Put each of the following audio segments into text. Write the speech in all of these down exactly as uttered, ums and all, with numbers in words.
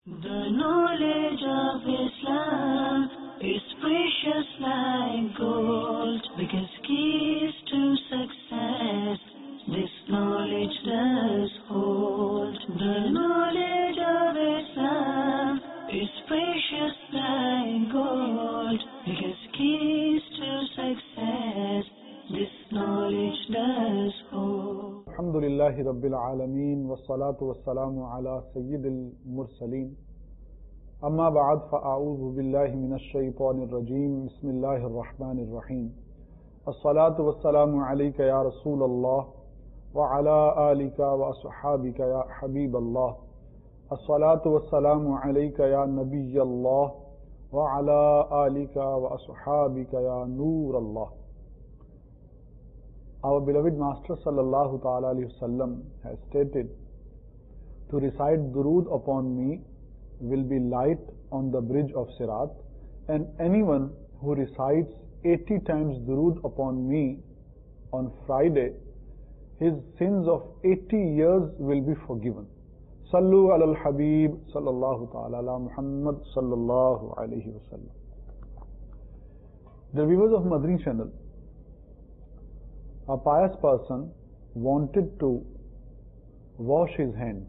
The knowledge of Islam is precious like gold, because keys to success this knowledge does hold. The knowledge of Islam is precious like gold, because keys to success this knowledge does hold. الحمد لله رب العالمين والصلاة والسلام على سيد المرسلين أما بعد فأعوذ بالله من الشيطان الرجيم بسم الله الرحمن الرحيم الصلاة والسلام عليك يا رسول الله وعلى آلك وأصحابك يا حبيب الله الصلاة والسلام عليك يا نبي الله وعلى آلك وأصحابك يا نور الله. Our beloved Master sallallahu ta'ala alayhi wasallam has stated, to recite durood upon me will be light on the bridge of Sirat, and anyone who recites eighty times durood upon me on Friday, his sins of eighty years will be forgiven. Sallu ala al-Habib sallallahu ta'ala ala Muhammad sallallahu alayhi wasallam. The viewers of Madri channel, a pious person wanted to wash his hands.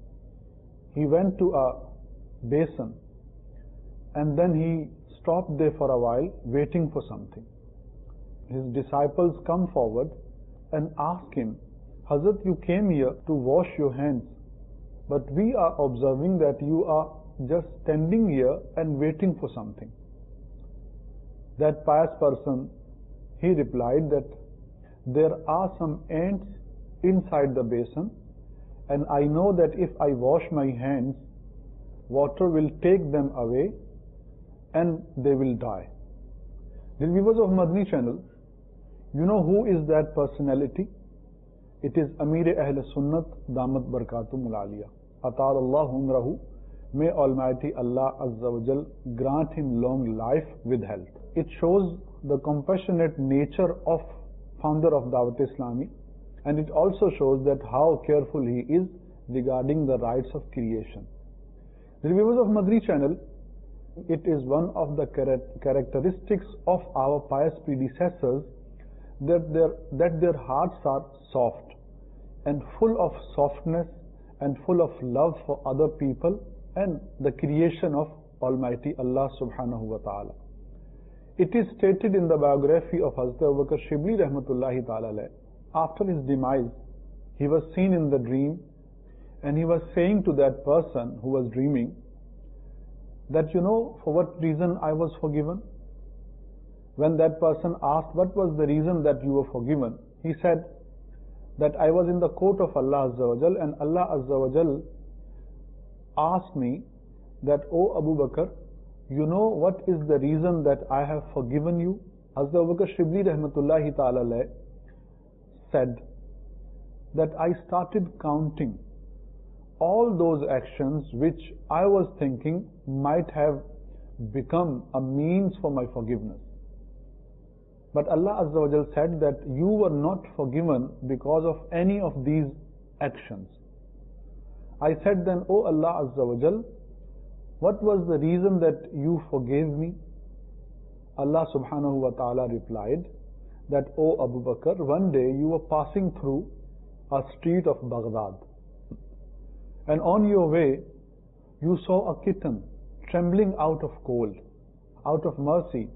He went to a basin and then he stopped there for a while waiting for something. His disciples come forward and ask him, Hazrat, you came here to wash your hands, but we are observing that you are just standing here and waiting for something. That pious person, he replied that there are some ants inside the basin, and I know that if I wash my hands, water will take them away and they will die. The viewers of Madni channel, you know who is that personality? It is Amir Ahl Sunnat Damat Barakatum Aliyah. Atal Allah umrahu. May Almighty Allah Azza wa Jal grant him long life with health. It shows the compassionate nature of founder of Dawat Islami, and it also shows that how careful he is regarding the rights of creation. The viewers of Madri channel, it is one of the characteristics of our pious predecessors that their, that their hearts are soft and full of softness and full of love for other people and the creation of Almighty Allah subhanahu wa ta'ala. It is stated in the biography of Hazrat Abu Bakr Shibli rahmatullahi ta'ala alayh. After his demise, he was seen in the dream and he was saying to that person who was dreaming that, you know, for what reason I was forgiven? When that person asked what was the reason that you were forgiven, he said that I was in the court of Allah Azza wa Jal, and Allah Azza wa Jal asked me that, O Abu Bakr, you know what is the reason that I have forgiven you? Hazrat Abu Bakr Shibli rahmatullahi ta'ala alayh said that I started counting all those actions which I was thinking might have become a means for my forgiveness. But Allah Azza wa Jal said that you were not forgiven because of any of these actions. I said then, O Allah Azza wa Jal, what was the reason that you forgave me? Allah subhanahu wa ta'ala replied that, O Abu Bakr, one day you were passing through a street of Baghdad, and on your way you saw a kitten trembling out of cold. Out of mercy,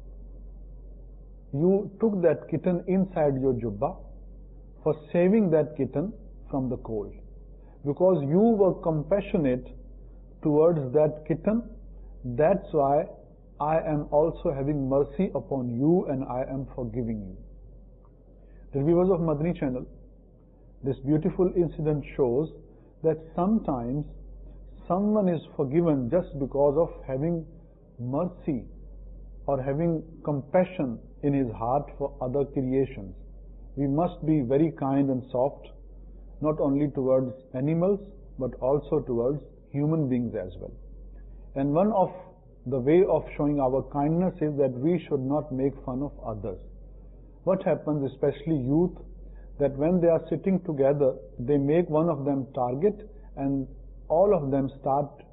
you took that kitten inside your jubba for saving that kitten from the cold. Because you were compassionate towards that kitten, that's why I am also having mercy upon you and I am forgiving you. The viewers of Madni channel, this beautiful incident shows that sometimes someone is forgiven just because of having mercy or having compassion in his heart for other creations. We must be very kind and soft, not only towards animals but also towards human beings as well. And one of the way of showing our kindness is that we should not make fun of others. What happens, especially youth, that when they are sitting together, they make one of them target and all of them start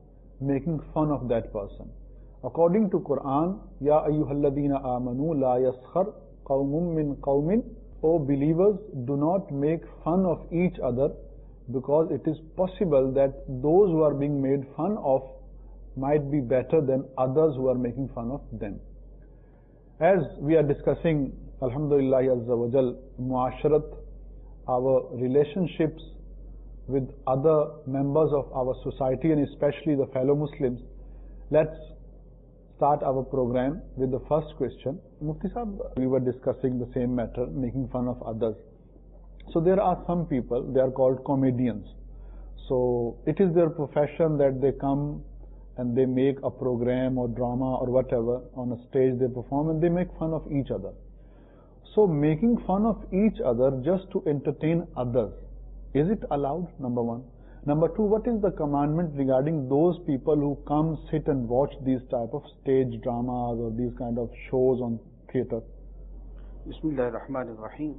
making fun of that person. According to Quran, Ya ayyuhalladhina amanu la yaskhar qawmun min qawmin. O believers, do not make fun of each other, because it is possible that those who are being made fun of might be better than others who are making fun of them. As we are discussing, Alhamdulillah Azza wa Jal, muasharat, our relationships with other members of our society and especially the fellow Muslims, let's start our program with the first question. Mufti Sahab, we were discussing the same matter, making fun of others. So there are some people, they are called comedians. So it is their profession that they come and they make a program or drama or whatever on a stage, they perform and they make fun of each other. So making fun of each other just to entertain others, is it allowed? Number one. Number two, what is the commandment regarding those people who come, sit and watch these type of stage dramas or these kind of shows on theatre? Bismillahir Rahmanir Rahim.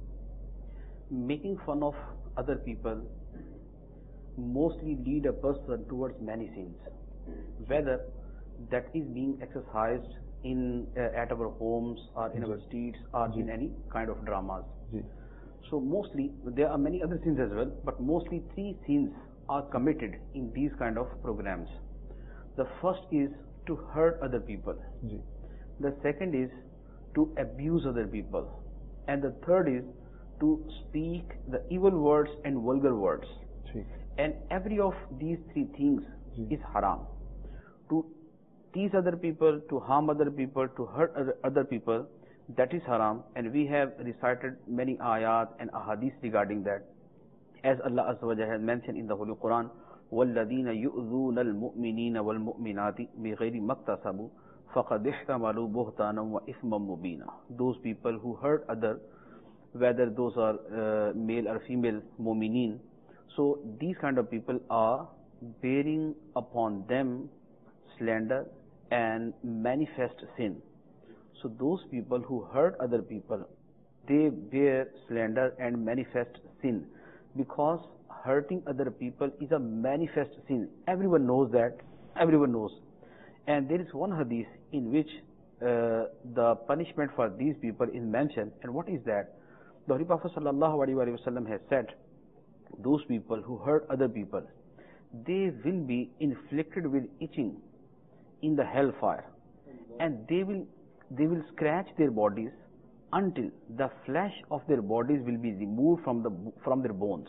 Making fun of other people mostly lead a person towards many sins, whether that is being exercised in uh, at our homes or in our streets or in any kind of dramas. So mostly, there are many other sins as well, but mostly three sins are committed in these kind of programs. The first is to hurt other people. The second is to abuse other people. And the third is to speak the evil words and vulgar words. And every of these three things is haram. To tease other people, to harm other people, to hurt other, other people, that is haram, and we have recited many ayat and ahadith regarding that. As Allah Azza wa Jalla has mentioned in the Holy Quran, وَالَّذِينَ يُؤْذُونَ الْمُؤْمِنِينَ وَالْمُؤْمِنَاتِ بِغَيْرِ مَكْتَسَبُوا فَقَدْ احْتَمَلُوا بُهْتَانًا وَإِثْمًا مُبِينًا. Those people who hurt other, whether those are uh, male or female mu'mineen, so these kind of people are bearing upon them slander and manifest sin. So those people who hurt other people, they bear slander and manifest sin, because hurting other people is a manifest sin. Everyone knows that. Everyone knows. And there is one hadith in which uh, the punishment for these people is mentioned. And what is that? The Holy Prophet sallallahu alaihi wasallam has said, those people who hurt other people, they will be inflicted with itching in the hellfire, and they will they will scratch their bodies until the flesh of their bodies will be removed from the from their bones.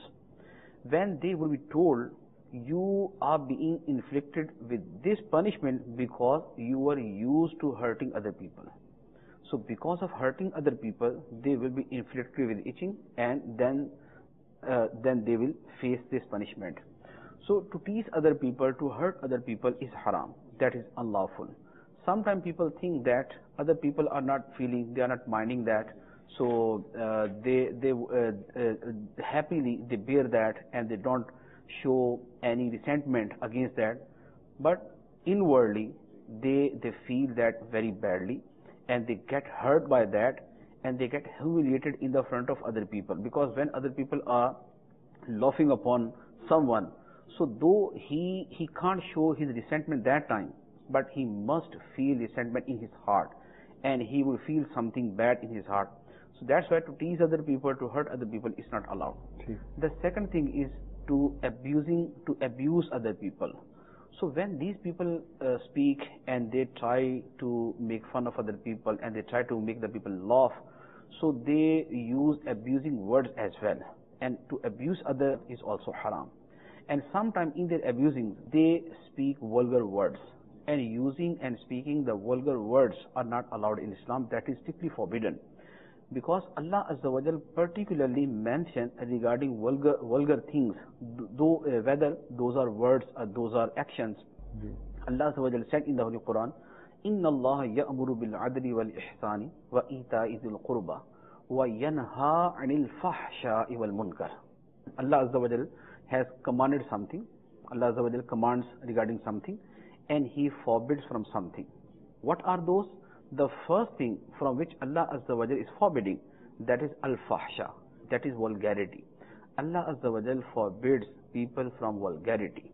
When they will be told, you are being inflicted with this punishment because you were used to hurting other people. So because of hurting other people, they will be inflicted with itching, and then uh, then they will face this punishment. So to tease other people, to hurt other people is haram. That is unlawful. Sometimes people think that other people are not feeling, they are not minding that, so uh, they they uh, uh, happily they bear that and they don't show any resentment against that. But inwardly they they feel that very badly, and they get hurt by that, and they get humiliated in the front of other people, because when other people are laughing upon someone, so though he he can't show his resentment that time, but he must feel resentment in his heart, and he will feel something bad in his heart. So that's why to tease other people, to hurt other people is not allowed. Okay. The second thing is to abusing, to abuse other people. So when these people uh, speak and they try to make fun of other people and they try to make the people laugh, so they use abusing words as well. And to abuse others is also haram. And sometimes in their abusing, they speak vulgar words. And using and speaking the vulgar words are not allowed in Islam. That is strictly forbidden. Because Allah Azza wa Jal particularly mentioned regarding vulgar vulgar things, though uh, whether those are words or those are actions. Mm-hmm. Allah Azza wa Jal said in the Holy Quran, Inna Allah ya'muru bil adli wal ihsani wa ita'i dhil qurba wa yanha 'anil fahsha'i wal munkar. Allah Azza wa Jal has commanded something. Allah Azza wa Jal commands regarding something, and He forbids from something. What are those? The first thing from which Allah Azza wa Jal is forbidding, that is al-fahsha, that is vulgarity. Allah Azza wa Jal forbids people from vulgarity.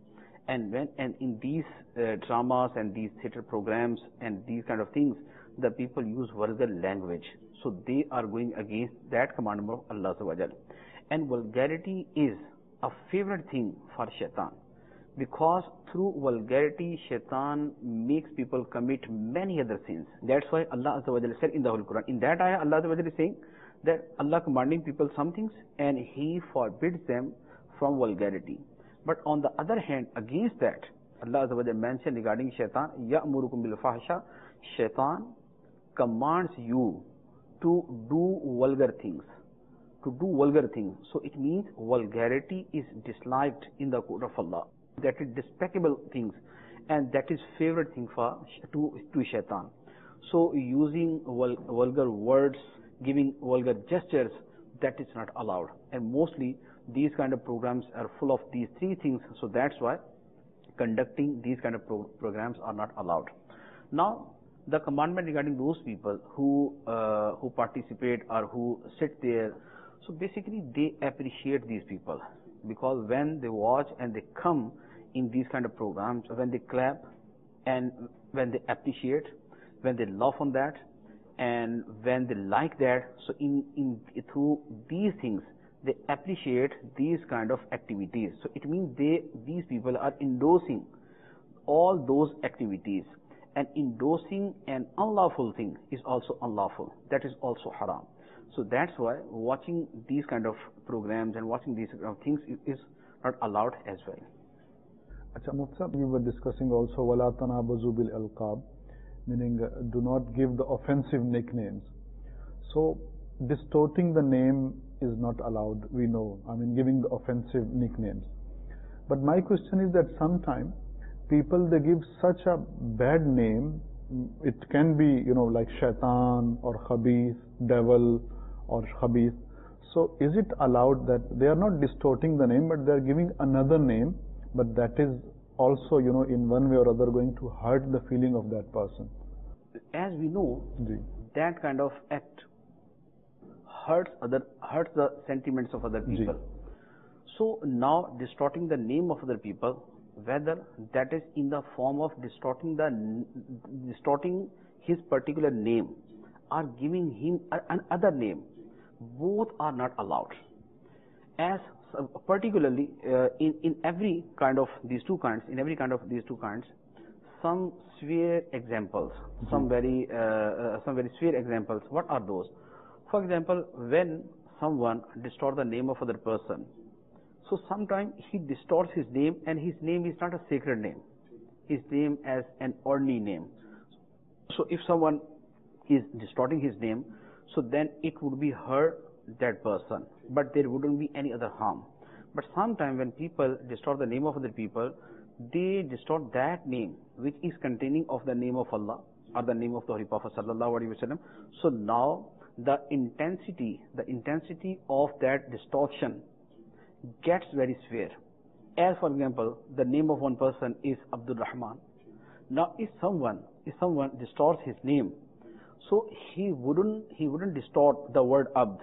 And when and in these uh, dramas and these theater programs and these kind of things, the people use vulgar language. So they are going against that commandment of Allah Azza wa Jal. And vulgarity is a favorite thing for shaitan, because through vulgarity shaitan makes people commit many other sins. That's why Allah Azza wa Jal said in the Holy Quran, in that ayah Allah Azza wa Jal is saying that Allah commanding people some things and He forbids them from vulgarity. But on the other hand, against that, Allah Azza wa Jal mentioned regarding shaitan, ya'murukum bil fahsha, shaitan commands you to do vulgar things, to do vulgar things. So it means vulgarity is disliked in the court of Allah. That is despicable things, and that is favorite thing for to to shaitan. So using vul, vulgar words, giving vulgar gestures, that is not allowed. And mostly these kind of programs are full of these three things. So that's why conducting these kind of pro programs are not allowed. Now, the commandment regarding those people who uh, who participate or who sit there, so basically they appreciate these people, because when they watch and they come in these kind of programs, when they clap and when they appreciate, when they laugh on that, and when they like that, so in in through these things they appreciate these kind of activities. So it means they these people are endorsing all those activities. And endorsing an unlawful thing is also unlawful. That is also haram. So that's why watching these kind of programs and watching these kind of things is, is not allowed as well. Achha, Mufti, we were discussing also وَلَا تَنَابَزُوا بِالْأَلْقَابِ, meaning uh, do not give the offensive nicknames. So distorting the name is not allowed, we know. I mean, giving the offensive nicknames. But my question is that sometimes people, they give such a bad name. It can be, you know, like shaitan or khabith, devil or khabith. So is it allowed that they are not distorting the name, but they are giving another name, but that is also, you know, in one way or other going to hurt the feeling of that person? As we know, Ji. that kind of act hurts other hurts the sentiments of other people. Ji. So now distorting the name of other people, whether that is in the form of distorting the distorting his particular name or giving him another name, both are not allowed. As uh, particularly uh, in in every kind of these two kinds, in every kind of these two kinds, some severe examples, mm-hmm. some very uh, uh, some very severe examples. What are those? For example, when someone distorts the name of other person. So sometimes he distorts his name, and his name is not a sacred name. His name as an ordinary name. So if someone is distorting his name, so then it would be hurt that person, but there wouldn't be any other harm. But sometimes when people distort the name of other people, they distort that name which is containing of the name of Allah or the name of the Holy Prophet Sallallahu Alaihi Wasallam. So now the intensity, the intensity of that distortion gets very severe. As for example, the name of one person is Abdul Rahman. Now if someone if someone distorts his name, so he wouldn't he wouldn't distort the word Abd.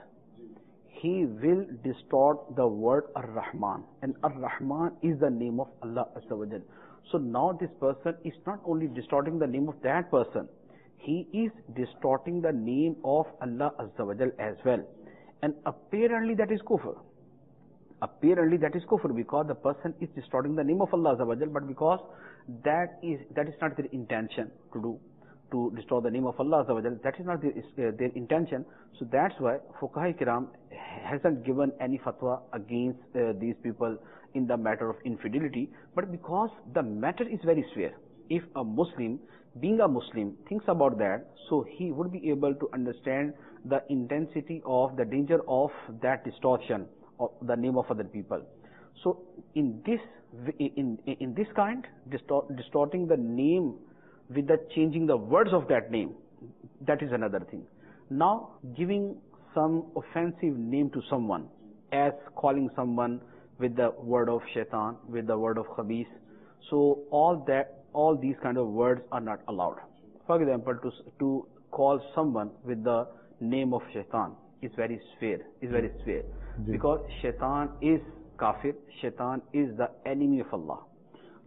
He will distort the word Ar-Rahman, and Ar-Rahman is the name of Allah Azza wa Jal. So now this person is not only distorting the name of that person, he is distorting the name of Allah Azza wa Jal as well. And apparently that is kufr. Apparently that is kufr, because the person is distorting the name of Allah Azza wa Jal, but because that is that is not their intention to do, to distort the name of Allah Azza wa Jal, that is not their, uh, their intention. So that's why Fuqaha Kiram hasn't given any fatwa against uh, these people in the matter of infidelity, but because the matter is very severe. If a Muslim, being a Muslim, thinks about that, so he would be able to understand the intensity of the danger of that distortion of the name of other people. So in this in in this kind, distort, distorting the name with the changing the words of that name, that is another thing. Now giving some offensive name to someone, as calling someone with the word of shaitan, with the word of khabith, so all that all these kind of words are not allowed. For example, to to call someone with the name of shaitan is very severe, is very severe. Because shaitan is kafir, shaitan is the enemy of Allah.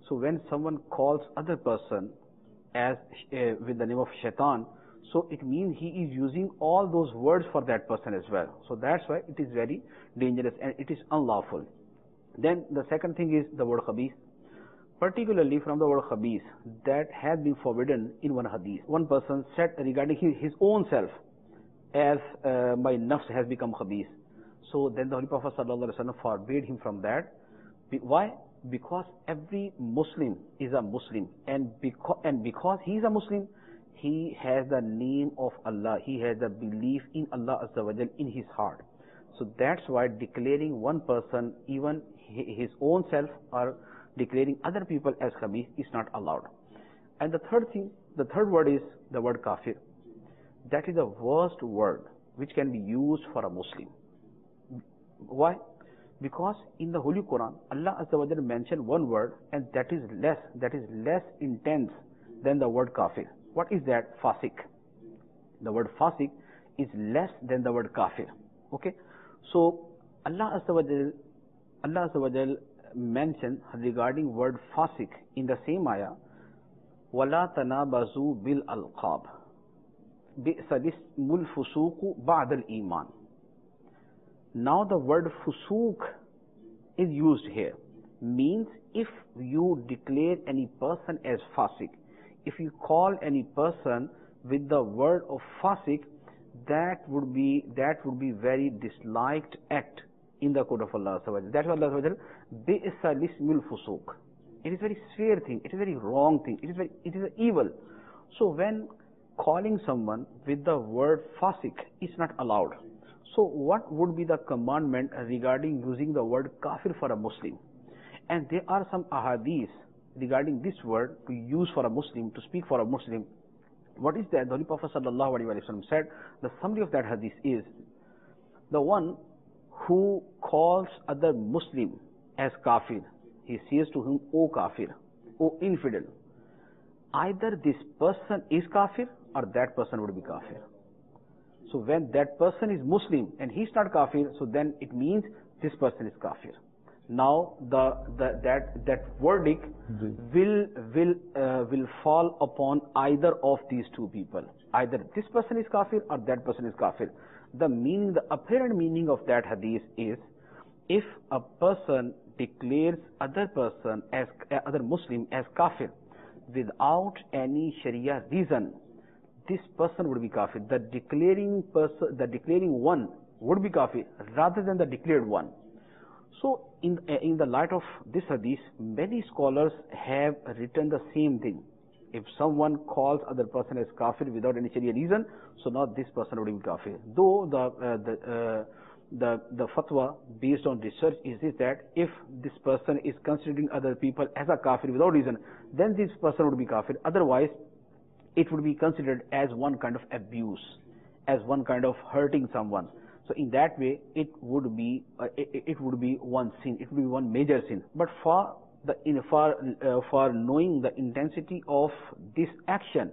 So when someone calls other person as uh, with the name of shaitan, so it means he is using all those words for that person as well. So that's why it is very dangerous and it is unlawful. Then the second thing is the word khabith. Particularly from the word khabith, that has been forbidden in one hadith. One person said regarding his, his own self, as uh, my nafs has become khabith. So then the Holy Prophet ﷺ forbade him from that. Be, why? Because every Muslim is a Muslim, and because and because he is a Muslim, he has the name of Allah. He has the belief in Allah Azza wa Jal in his heart. So that's why declaring one person, even his own self, or declaring other people as khabith is not allowed. And the third thing, the third word is the word kafir. That is the worst word which can be used for a Muslim. Why? Because in the Holy Quran, Allah Azza wa Jalla mentioned one word, and that is less, that is less intense than the word kafir. What is that? Fasik. The word fasik is less than the word kafir. Okay? So Allah Azza wa Jalla, Allah Azza wa Jalla mentioned regarding word fasik in the same ayah, وَلَا تَنَابَزُوا بِالْأَلْقَابِ بِئْسَ الِاسْمُ الْفُسُوقُ بَعْدَ الْإِيمَانِ. Now the word fusuk is used here. Means if you declare any person as fasik, if you call any person with the word of fasik, that would be that would be very disliked act in the code of Allah. That's why Allah says, bi'sa lismul fusuk. It is very severe thing. It is very wrong thing. It is very it is evil. So when calling someone with the word fasik is not allowed. So what would be the commandment regarding using the word kafir for a Muslim? And there are some ahadith regarding this word to use for a Muslim, to speak for a Muslim. What is that? The Holy Prophet sallallahu alaihi wasallam said, the summary of that hadith is, the one who calls other Muslim as kafir, he says to him, O kafir, O infidel. Either this person is kafir or that person would be kafir. So when that person is Muslim and he's not kafir, so then it means this person is kafir. Now the, the that that verdict mm-hmm. will will uh, will fall upon either of these two people. Either this person is kafir or that person is kafir. The meaning, the apparent meaning of that hadith is, if a person declares other person as uh, other Muslim as kafir without any Sharia reason, this person would be kafir. The declaring person, the declaring one would be kafir rather than the declared one. So in in the light of this hadith, many scholars have written the same thing. If someone calls other person as kafir without any Sharia reason, so now this person would be kafir. Though the uh, the uh, the the fatwa based on research is this, that if this person is considering other people as a kafir without reason, then this person would be kafir. Otherwise, it would be considered as one kind of abuse, as one kind of hurting someone. So in that way, it would be uh, it, it would be one sin. It would be one major sin. But for the in for uh, for knowing the intensity of this action,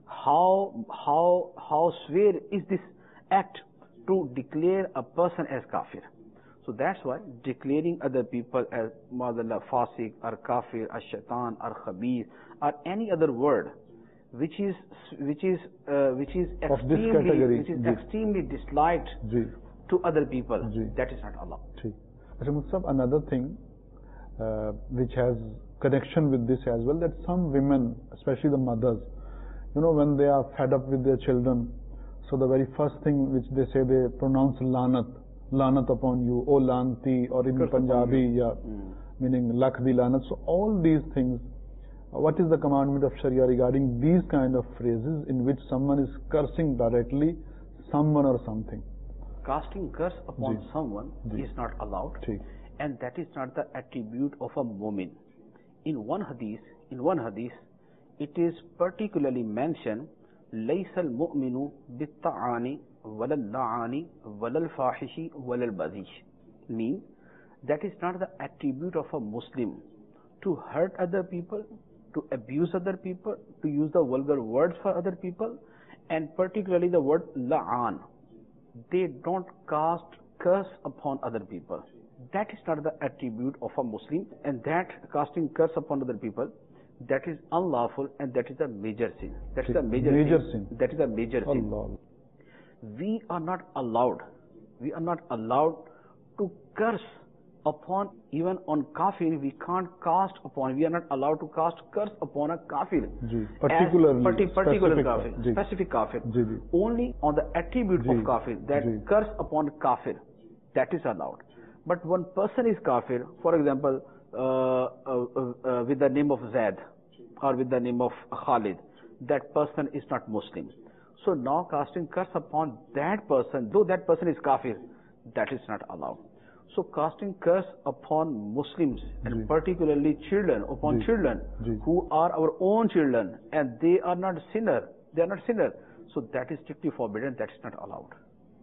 how how how severe is this act to declare a person as kafir? So that's why declaring other people as madallah, fasik, or kafir, or shaitan, or khabith, or any other word which is which is uh, which is extremely which is extremely disliked Ji. to other people, Ji. that is not allowed. Ji. Another thing uh, which has connection with this as well, that some women, especially the mothers, you know, when they are fed up with their children, so the very first thing which they say, they pronounce lanat, lanat upon you, O lanti, or in Curse Punjabi, yeah, mm. meaning lakh di lanat. So all these things, what is the commandment of Sharia regarding these kind of phrases in which someone is cursing directly someone or something? Casting curse upon Ji. someone Ji. is not allowed, Ji. and that is not the attribute of a mu'min. In one hadith, in one hadith, it is particularly mentioned, لَيْسَ الْمُؤْمِنُ بِالطَّعَانِ وَلَا اللَّعَانِ وَلَا الْفَاحِشِ وَلَا الْبَذِيشِ. Mean, that is not the attribute of a Muslim to hurt other people, to abuse other people, to use the vulgar words for other people, and particularly the word la'an. They don't cast curse upon other people. that is not the attribute of a Muslim, and that casting curse upon other people, that is unlawful, and that is a major sin. That is a major, major sin. sin. That is a major sin. Allah. We are not allowed, we are not allowed to curse upon, even on kafir, we can't cast upon, we are not allowed to cast curse upon a kafir. Ji. Particularly, parti particular specific kafir, ji. specific kafir. Ji, ji. Only on the attribute Ji. of kafir, that Ji. curse upon kafir, that is allowed. But one person is kafir, for example, uh, uh, uh, with the name of Zaid, or with the name of Khalid, that person is not Muslim. So now casting curse upon that person, though that person is kafir, that is not allowed. So casting curse upon Muslims, and Ji. particularly children, upon Ji. children Ji. who are our own children, and they are not sinner, they are not sinner. So that is strictly forbidden, that is not allowed.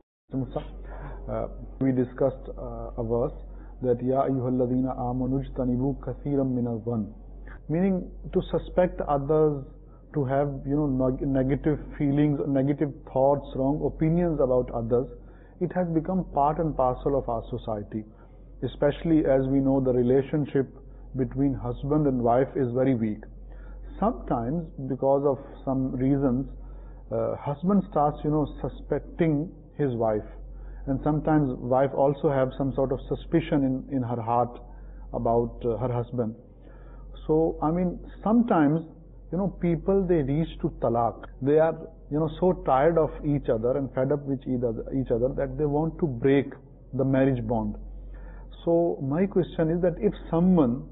Uh, we discussed uh, a verse that Ya ayyuhalladhina amanu jtanibu kathiran minal dhann, meaning to suspect others, to have you know neg negative feelings, negative thoughts, wrong opinions about others. It has become part and parcel of our society, especially as we know the relationship between husband and wife is very weak. Sometimes, because of some reasons, uh, husband starts you know suspecting his wife, and sometimes wife also have some sort of suspicion in, in her heart about uh, her husband. So, I mean, sometimes, you know, people, they reach to talaq. They are, you know, so tired of each other and fed up with each other, each other that they want to break the marriage bond. So, my question is that if someone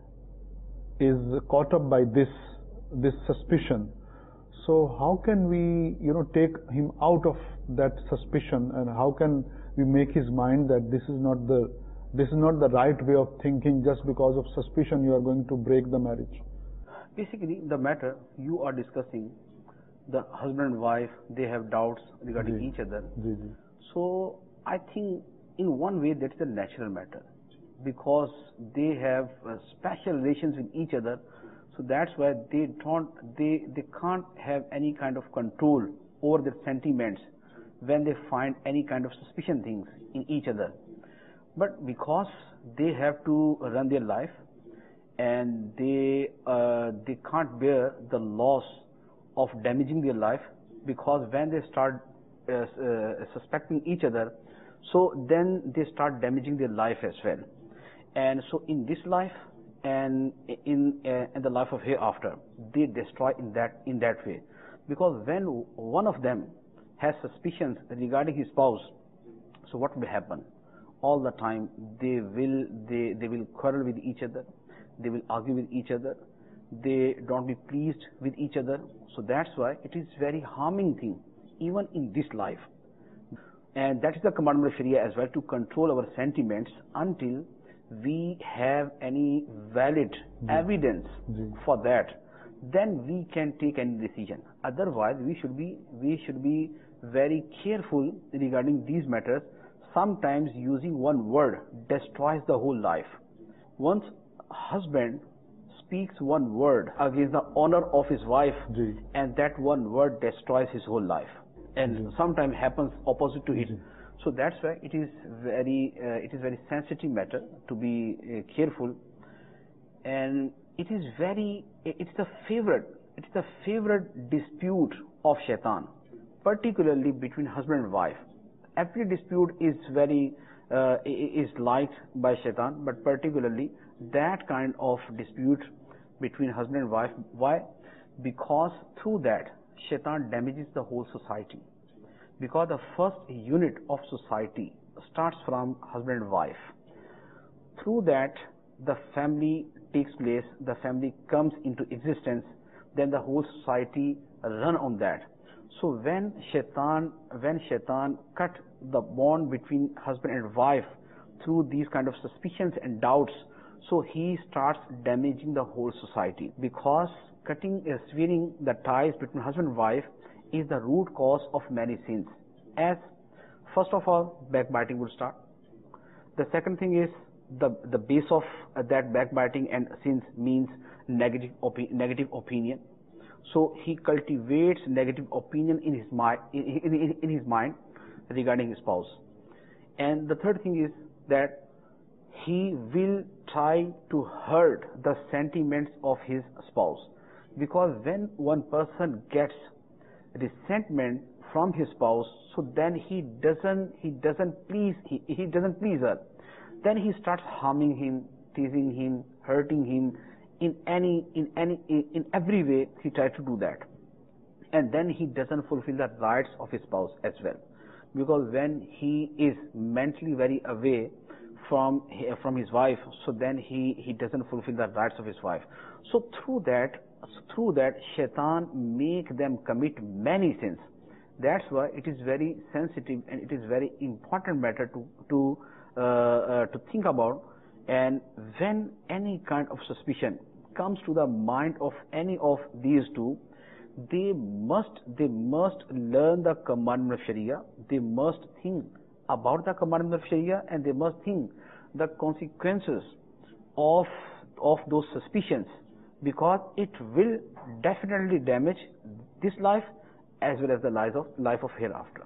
is caught up by this, this suspicion, so how can we, you know, take him out of that suspicion, and how can we make his mind that this is not the, this is not the right way of thinking, just because of suspicion you are going to break the marriage? Basically, the matter you are discussing, the husband and wife, they have doubts regarding Ji. each other. Ji, ji. So, I think in one way that is a natural matter, because they have uh, special relations with each other. So that's why they don't, they, they can't have any kind of control over their sentiments when they find any kind of suspicion things in each other. But because they have to run their life, and they uh, they can't bear the loss of damaging their life, because when they start uh, uh, suspecting each other, so then they start damaging their life as well. And so in this life and in uh, in the life of hereafter, they destroy in that in that way, because when one of them has suspicions regarding his spouse, so what will happen? All the time they will they they will quarrel with each other, they will argue with each other, they don't be pleased with each other. So that's why it is very harming thing even in this life. And that is the commandment of Sharia as well, to control our sentiments until we have any valid Ji. evidence Ji. for that. Then we can take any decision. Otherwise, we should be we should be very careful regarding these matters. Sometimes using one word destroys the whole life. Once husband speaks one word against the honor of his wife, Ji. and that one word destroys his whole life. And Ji. sometimes happens opposite to it. Ji. So that's why it is very uh, it is very sensitive matter to be uh, careful. And it is very it's the favorite it's the favorite dispute of shaitan, particularly between husband and wife. Every dispute is very uh, is liked by shaitan, but particularly that kind of dispute between husband and wife. Why? Because through that shaitan damages the whole society. Because the first unit of society starts from husband and wife. Through that the family takes place, the family comes into existence, then the whole society run on that. So when shaitan, when shaitan cut the bond between husband and wife through these kind of suspicions and doubts, so he starts damaging the whole society. Because cutting, uh, severing the ties between husband and wife is the root cause of many sins. As first of all, backbiting would start. The second thing is the the base of uh, that backbiting and sins means negative opi negative opinion. So he cultivates negative opinion in his mind in, in, in his mind regarding his spouse. And the third thing is that he will try to hurt the sentiments of his spouse. Because when one person gets resentment from his spouse, so then he doesn't he doesn't please he, he doesn't please her. Then he starts harming him, teasing him, hurting him in any in any in, in every way. He tries to do that, and then he doesn't fulfill the rights of his spouse as well. Because when he is mentally very away from from his wife, so then he he doesn't fulfill the rights of his wife. So through that through that shaitan make them commit many sins. That's why it is very sensitive and it is very important matter to to uh, uh, to think about. And when any kind of suspicion comes to the mind of any of these two, they must they must learn the commandment of Sharia. They must think about the commandment of Sharia, and they must think the consequences of of those suspicions, because it will definitely damage this life as well as the life of life of hereafter.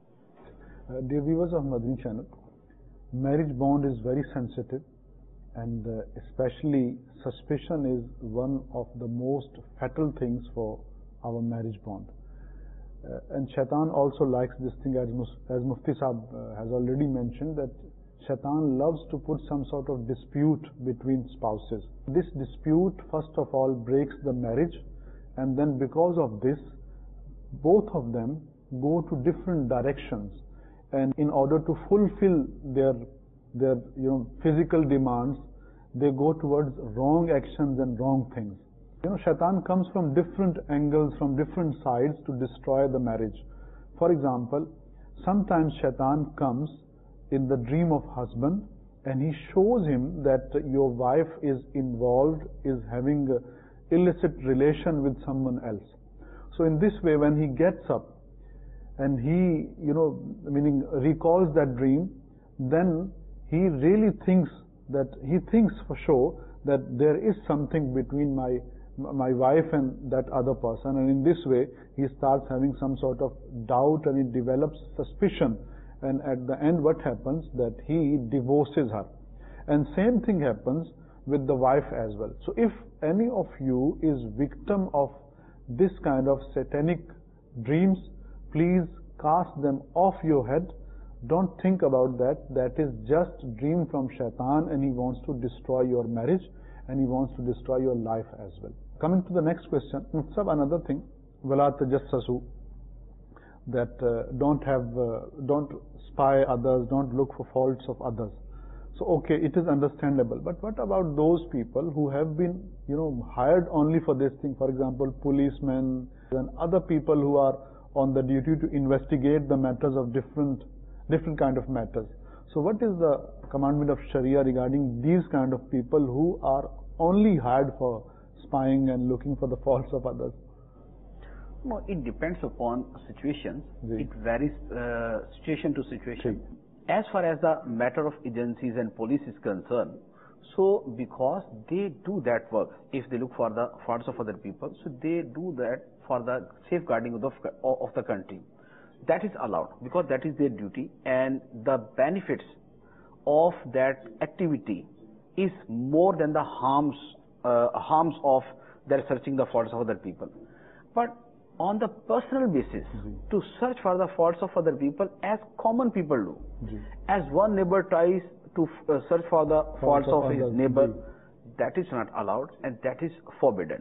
Uh, dear viewers of Madani channel, marriage bond is very sensitive, and uh, especially suspicion is one of the most fatal things for our marriage bond. Uh, and Shaitan also likes this thing, as, as Mufti Sahab uh, has already mentioned, that Shaitan loves to put some sort of dispute between spouses. This dispute first of all breaks the marriage, and then because of this, both of them go to different directions, and in order to fulfill their their you know physical demands, they go towards wrong actions and wrong things. You know, Shaitan comes from different angles, from different sides to destroy the marriage. For example, sometimes Shaitan comes in the dream of husband, and he shows him that your wife is involved, is having a illicit relation with someone else. So in this way, when he gets up and he, you know, meaning recalls that dream, then he really thinks that, he thinks for sure that there is something between my my wife and that other person, and in this way he starts having some sort of doubt, and he develops suspicion, and at the end what happens, that he divorces her. And same thing happens with the wife as well. So if any of you is victim of this kind of satanic dreams, please cast them off your head. Don't think about that. That is just dream from Shaitan, and he wants to destroy your marriage, and he wants to destroy your life as well. Coming to the next question, Mutsab, another thing, وَلَا تَجَسَّسُوا, that uh, don't have, uh, don't spy others, don't look for faults of others. So okay, it is understandable, but what about those people who have been, you know, hired only for this thing? For example, policemen and other people who are on the duty to investigate the matters of different, different kind of matters. So what is the commandment of Sharia regarding these kind of people who are only hired for spying and looking for the faults of others? No, it depends upon situations. Ji. It varies uh, situation to situation. Ji. As far as the matter of agencies and police is concerned, so because they do that work, if they look for the faults of other people, so they do that for the safeguarding of the, of the country. That is allowed, because that is their duty, and the benefits of that activity is more than the harms uh, harms of their searching the faults of other people. But on the personal basis, Mm-hmm. to search for the faults of other people, as common people do, Mm-hmm. as one neighbor tries to uh, search for the faults of, of his others, neighbor, mm-hmm. that is not allowed, and that is forbidden.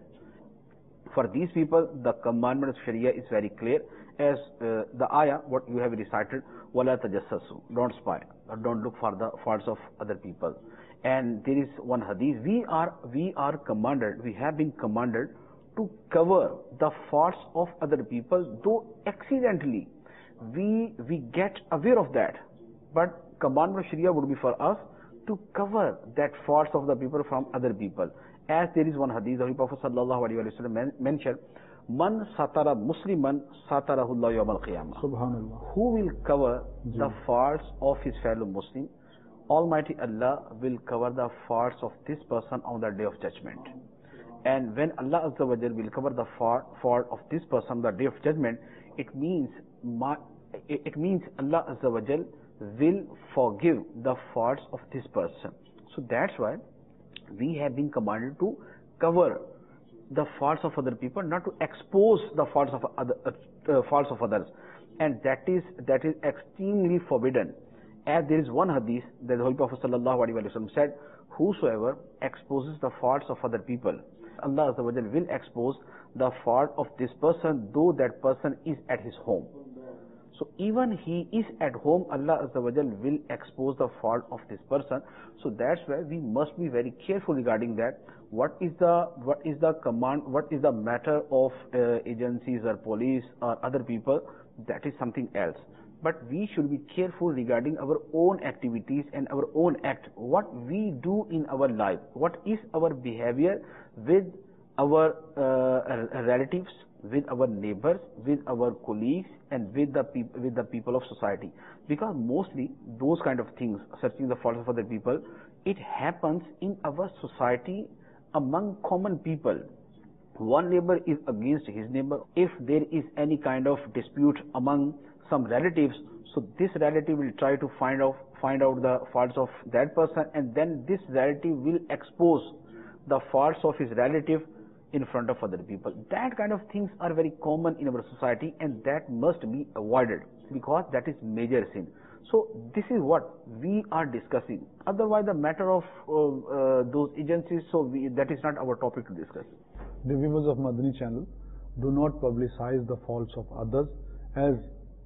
For these people, the commandment of Sharia is very clear, as uh, the ayah, what you have recited, وَلَا تَجَسَّسُوا, don't spy, or don't look for the faults of other people. And there is one hadith, we are, we are commanded, we have been commanded to cover the faults of other people, though accidentally we, we get aware of that. But commandment of Sharia would be for us to cover that faults of the people from other people. As there is one hadith, the Prophet sallallahu alaihi wasallam mentioned, Man satara musliman satarahullah yawm al-qiyamah. Subhanallah. Who will cover Ji. the faults of his fellow Muslim? Almighty Allah will cover the faults of this person on the day of judgment. And when Allah Azza wa Jal will cover the fault of this person on the day of judgment, it means my, it means Allah Azza wa Jal will forgive the faults of this person. So that's why we have been commanded to cover the faults of other people, not to expose the faults of other uh, faults of others, and that is that is extremely forbidden. As there is one hadith that the Holy Prophet sallallahu alaihi wasallam said, "Whosoever exposes the faults of other people, Allah Azza wa Jalla will expose the fault of this person, though that person is at his home." So even he is at home, Allah Azza wa Jalla will expose the fault of this person. So that's why we must be very careful regarding that. What is the what is the command? What is the matter of uh, agencies or police or other people? That is something else. But we should be careful regarding our own activities and our own act. What we do in our life. What is our behavior with our uh, relatives, with our neighbors, with our colleagues, and with the peop with the people of society. Because mostly those kind of things, searching the faults of other people, it happens in our society among common people. One neighbor is against his neighbor. If there is any kind of dispute among some relatives, so this relative will try to find out find out the faults of that person, and then this relative will expose the faults of his relative in front of other people. That kind of things are very common in our society, and that must be avoided, because that is major sin. So this is what we are discussing. Otherwise, the matter of uh, uh, those agencies, so we, that is not our topic to discuss. The viewers of Madani channel, do not publicize the faults of others, as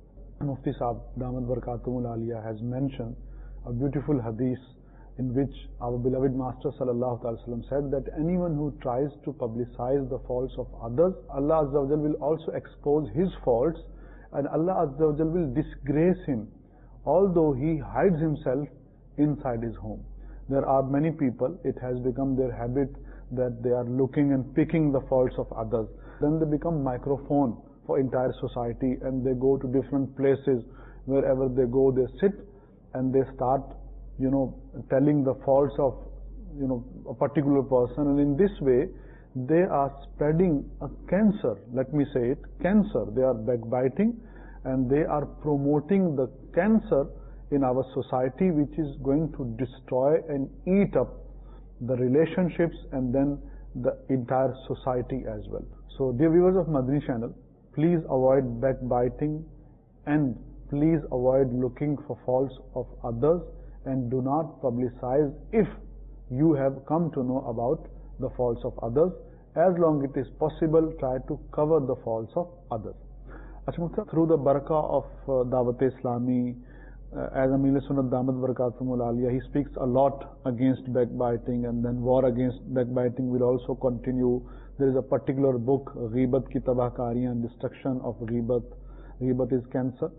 Mufti Sahib Damat Barakatuhul Aliyah has mentioned a beautiful hadith in which our beloved Master Sallallahu Alaihi Wasallam said that anyone who tries to publicize the faults of others, Allah Azza wa Jal will also expose his faults, and Allah Azza wa Jal will disgrace him, although he hides himself inside his home. There are many people, it has become their habit that they are looking and picking the faults of others. Then they become microphone for entire society, and they go to different places. Wherever they go, they sit and they start, you know, telling the faults of, you know, a particular person, and in this way they are spreading a cancer, let me say it, cancer. They are backbiting, and they are promoting the cancer in our society, which is going to destroy and eat up the relationships and then the entire society as well. So dear viewers of Madani channel, please avoid backbiting, and please avoid looking for faults of others, and do not publicize if you have come to know about the faults of others. As long as it is possible, try to cover the faults of others. Through the barakah of uh, Dawat-e-Islami, uh, as Amir Sunnat Damat Barakatuhul Aliyah, he speaks a lot against backbiting, and then war against backbiting will also continue. There is a particular book, Ghibat Ki Tabahkariyan and Destruction of Ghibat. Ghibat is cancer.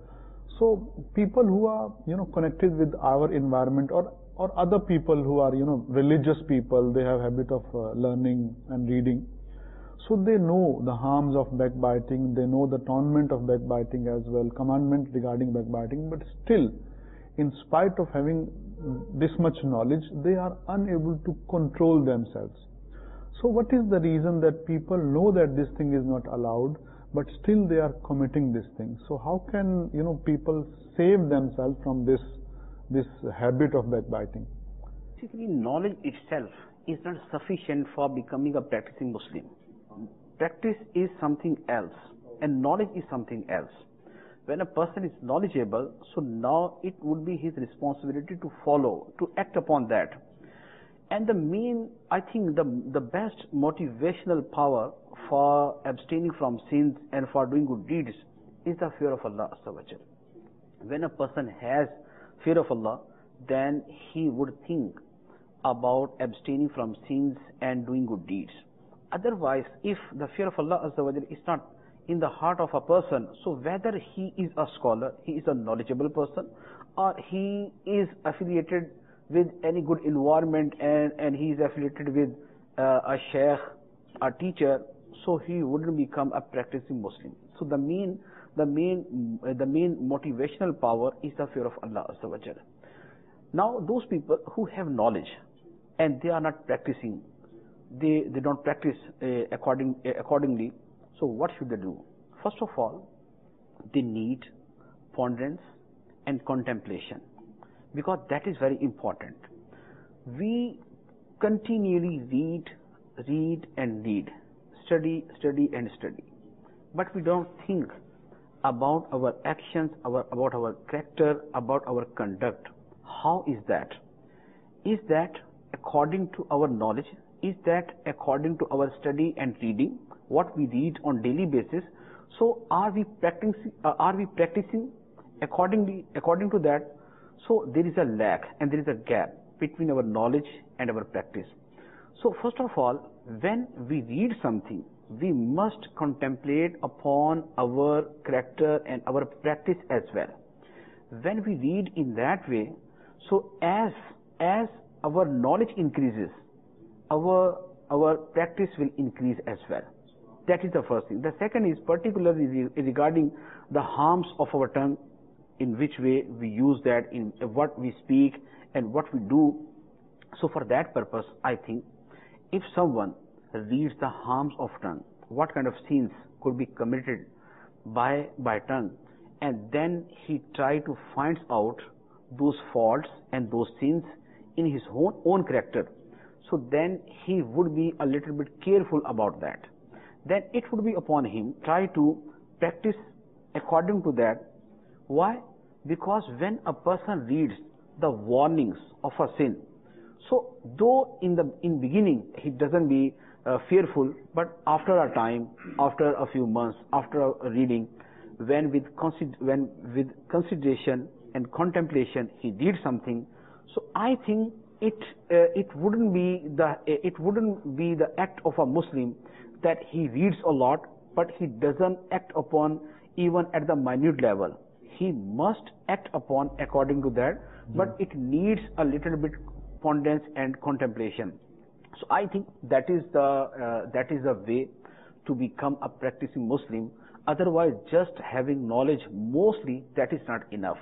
So people who are, you know, connected with our environment, or or other people who are, you know, religious people, they have habit of uh, learning and reading. So they know the harms of backbiting, they know the atonement of backbiting as well, commandment regarding backbiting, but still, in spite of having this much knowledge, they are unable to control themselves. So what is the reason that people know that this thing is not allowed, but still they are committing this thing? So how can, you know, people save themselves from this, this habit of backbiting? Basically, knowledge itself is not sufficient for becoming a practicing Muslim. Practice is something else, and knowledge is something else. When a person is knowledgeable, so now it would be his responsibility to follow, to act upon that. And the main, I think the, the best motivational power for abstaining from sins and for doing good deeds is the fear of Allah Azza wa Jal. When a person has fear of Allah, then he would think about abstaining from sins and doing good deeds. Otherwise, if the fear of Allah Azza wa Jal is not in the heart of a person, so whether he is a scholar, he is a knowledgeable person, or he is affiliated with any good environment, and, and he is affiliated with uh, a sheikh, a teacher, so he wouldn't become a practicing Muslim. So the main, the main, uh, the main motivational power is the fear of Allah Azza wa Jal. Now, those people who have knowledge and they are not practicing, they they don't practice uh, according uh, accordingly. So what should they do? First of all, they need ponderance and contemplation, because that is very important. we continually read, read and read, study, study and study. But we don't think about our actions, our, about our character, about our conduct. How is that? Is that according to our knowledge? Is that according to our study and reading, what we read on daily basis? So are we practicing, uh, are we practicing accordingly, according to that? So there is a lack and there is a gap between our knowledge and our practice. So first of all, when we read something, we must contemplate upon our character and our practice as well. When we read in that way, so as as our knowledge increases, our our practice will increase as well. That is the first thing. The second is particularly regarding the harms of our tongue, in which way we use that, in what we speak and what we do. So for that purpose, I think if someone reads the harms of tongue, what kind of sins could be committed by by tongue, and then he try to find out those faults and those sins in his own, own character, so then he would be a little bit careful about that. Then it would be upon him try to practice according to that. Why? Because when a person reads the warnings of a sin, so though in the in beginning he doesn't be uh, fearful, but after a time, after a few months, after a reading, when with consider, when with consideration and contemplation he did something, so I think it uh, it wouldn't be the it wouldn't be the act of a Muslim that he reads a lot but he doesn't act upon even at the minute level. He must act upon according to that, mm. but it needs a little bit ponderance and contemplation. So I think that is the uh, that is the way to become a practicing Muslim. Otherwise, just having knowledge mostly, that is not enough.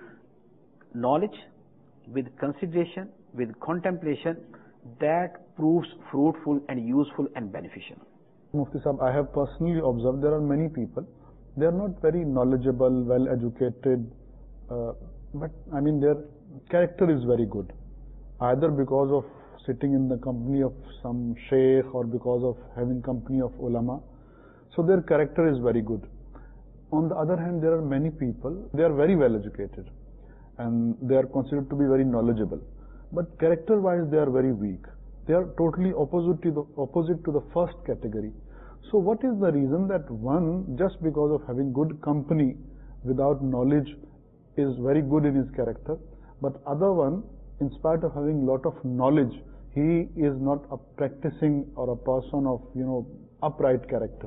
Knowledge with consideration, with contemplation, that proves fruitful and useful and beneficial. Mufti Sahab, I have personally observed there are many people, they are not very knowledgeable, well educated, uh, but I mean their character is very good, either because of sitting in the company of some sheikh or because of having company of ulama. So their character is very good. On the other hand, there are many people, they are very well educated and they are considered to be very knowledgeable, but character wise they are very weak. They are totally opposite to the opposite to the first category. So what is the reason that one, just because of having good company without knowledge, is very good in his character, but other one, in spite of having lot of knowledge, he is not a practicing or a person of, you know, upright character?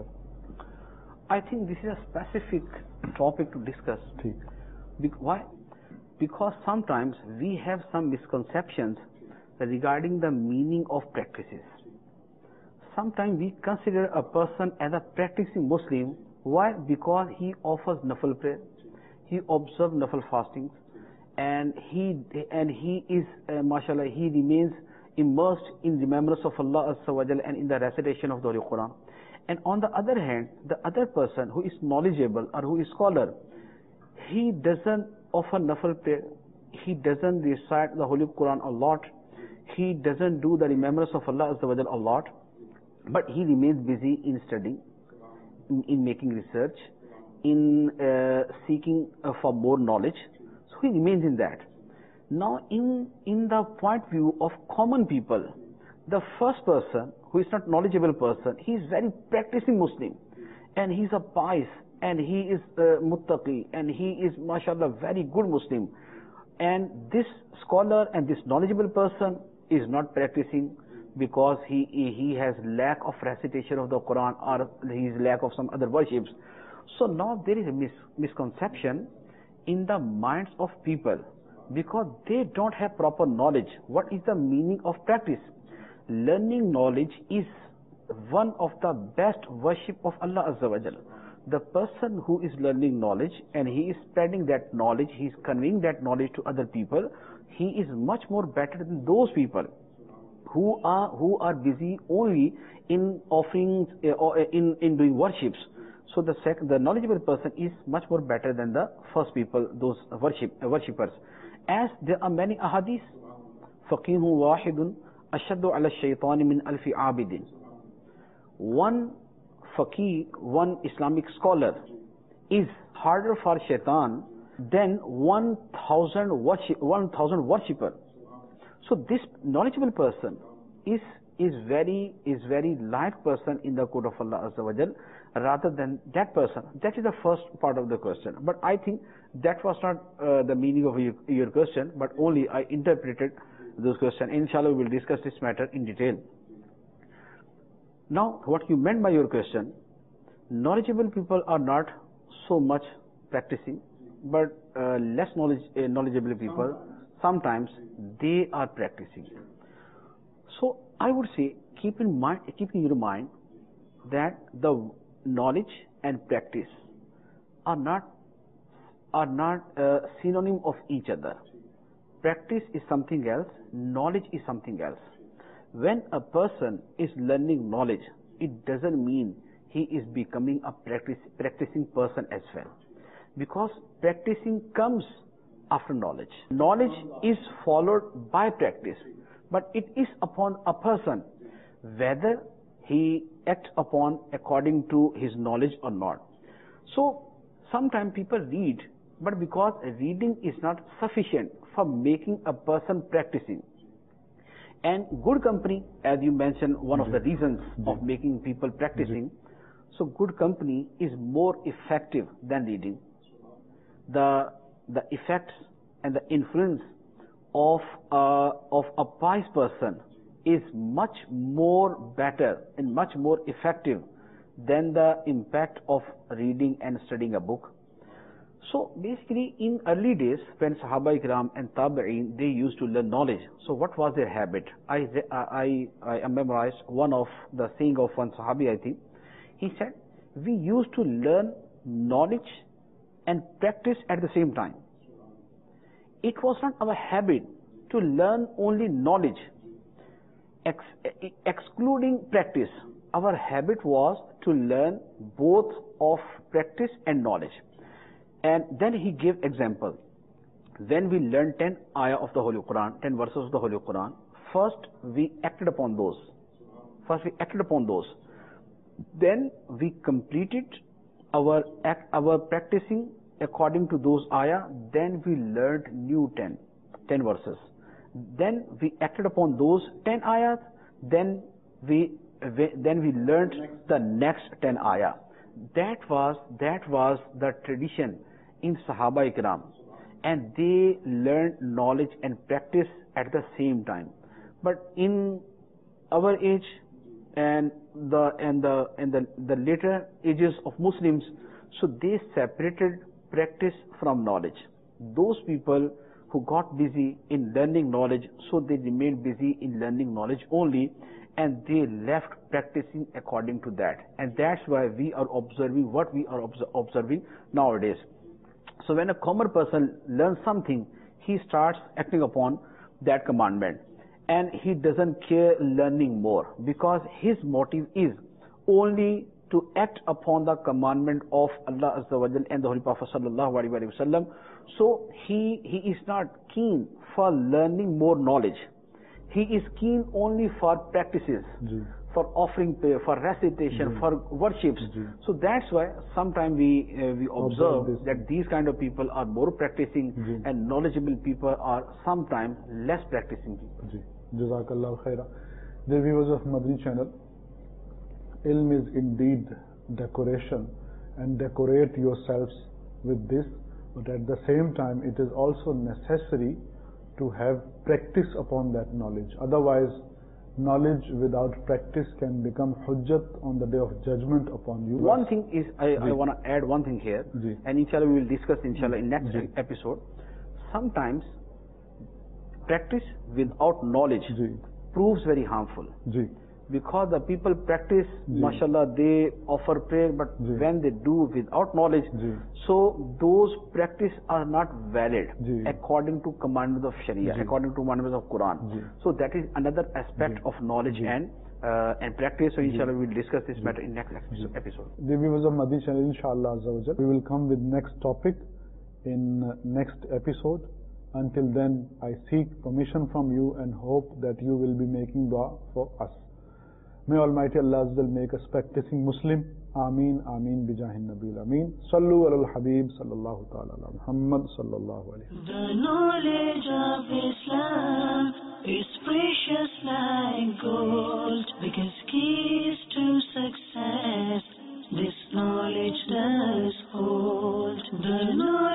I think this is a specific topic to discuss. Be- why? Because sometimes we have some misconceptions regarding the meaning of practices. Sometimes we consider a person as a practicing Muslim. Why? Because he offers nafil prayer, he observes nafil fastings, and he and he is, uh, mashallah, he remains immersed in remembrance of Allah Azza wa Jal and in the recitation of the Holy Quran. And on the other hand, the other person who is knowledgeable or who is scholar, he doesn't offer nafil prayer, he doesn't recite the Holy Quran a lot, he doesn't do the remembrance of Allah Azza wa Jal a lot, but he remains busy in studying, in, in making research, in uh, seeking uh, for more knowledge. So he remains in that. Now, in in the point of view of common people, the first person who is not knowledgeable person, he is very practicing Muslim, and he is a pious, and he is uh, muttaqi, and he is, mashallah, very good Muslim. And this scholar and this knowledgeable person is not practicing because he he has lack of recitation of the Quran or his lack of some other worships. So now there is a mis misconception in the minds of people because they don't have proper knowledge. What is the meaning of practice? Learning knowledge is one of the best worship of Allah Azza wa Jal. The person who is learning knowledge and he is spreading that knowledge, he is conveying that knowledge to other people, he is much more better than those people who are who are busy only in offerings uh, or in in doing worships. So the sec the knowledgeable person is much more better than the first people, those worship uh, worshippers. As there are many ahadith فَقِيهٌ وَاحِدٌ أَشَدُّ عَلَى الشَّيْطَانِ مِنْ أَلْفِ عَابِدٍ. One faqih, one Islamic scholar is harder for shaitan than one thousand worship, one thousand worshipper. So this knowledgeable person is is very is very light person in the court of Allah Azza wa Jal, rather than that person. That is the first part of the question. But I think that was not uh, the meaning of your, your question, but only I interpreted those questions. Inshallah, we will discuss this matter in detail. Now, what you meant by your question, knowledgeable people are not so much practicing, but uh, less knowledge, uh, knowledgeable people, sometimes they are practicing. So, I would say, keep in mind, keep in your mind that the knowledge and practice are not are not uh, synonym of each other. Practice is something else, knowledge is something else. When a person is learning knowledge, it doesn't mean he is becoming a practice, practicing person as well. Because practicing comes after knowledge. Knowledge is followed by practice. But it is upon a person whether he acts upon according to his knowledge or not. So, sometimes people read, but because reading is not sufficient for making a person practicing. And good company, as you mentioned, one of the reasons of making people practicing, so good company is more effective than reading. The, the effects and the influence of a, of a pious person is much more better and much more effective than the impact of reading and studying a book. So basically, in early days, when Sahaba Ikram and Tabi'in, they used to learn knowledge. So what was their habit? I, I, I, I memorized one of the saying of one Sahabi, I think. He said, we used to learn knowledge and practice at the same time. It was not our habit to learn only knowledge, ex excluding practice. Our habit was to learn both of practice and knowledge. And then he gave example. When we learned ten ayah of the Holy Quran, ten verses of the Holy Quran, first we acted upon those. First we acted upon those. Then we completed our act, our practicing according to those ayah. Then we learned new ten, ten verses. Then we acted upon those ten ayahs. Then we, we then we learned the next ten ayah. That was that was the tradition in Sahaba Ikram, and they learned knowledge and practice at the same time. But in our age and the and the and the, the later ages of Muslims, so they separated practice from knowledge. Those people who got busy in learning knowledge, so they remained busy in learning knowledge only, and they left practicing according to that. And that's why we are observing what we are obs observing nowadays. So when a common person learns something, he starts acting upon that commandment, and he doesn't care learning more, because his motive is only to act upon the commandment of Allah Azza wa Jal and the Holy Prophet Sallallahu Alaihi Wasallam. So he, he is not keen for learning more knowledge. He is keen only for practices, Ji. for offering prayer, for recitation, Ji. for worships. Ji. So that's why sometimes we uh, we observe, observe that these kind of people are more practicing, Ji. and knowledgeable people are sometimes less practicing people. Ji. Jazakallah khaira. The viewers of Madri channel, ilm is indeed decoration, and decorate yourselves with this, but at the same time it is also necessary to have practice upon that knowledge. Otherwise, knowledge without practice can become hujjat on the day of judgment upon you. One thing is, I, I want to add one thing here, Ji. and inshallah we will discuss inshallah in next Ji. episode. Sometimes practice without knowledge Ji. proves very harmful. Ji. Because the people practice, Ji. mashallah, they offer prayer, but Ji. when they do without knowledge, Ji. so those practice are not valid Ji. according to commandments of Sharia, Ji. according to commandments of Quran. Ji. So that is another aspect Ji. of knowledge Ji. and uh, and practice. So inshallah Ji. we will discuss this Ji. matter in next Ji. episode. The viewers of Madri channel, inshallah, we will come with next topic in next episode. Until then, I seek permission from you and hope that you will be making dua for us. May Almighty Allah Azza wa Jal make us practicing Muslim. Ameen, Ameen, bijahin Nabil Ameen. Sallu ala al-Habib, sallallahu ta'ala ala Muhammad, sallallahu alayhi wa sallam. The knowledge of Islam is precious like gold, because keys to success this knowledge does hold. The knowledge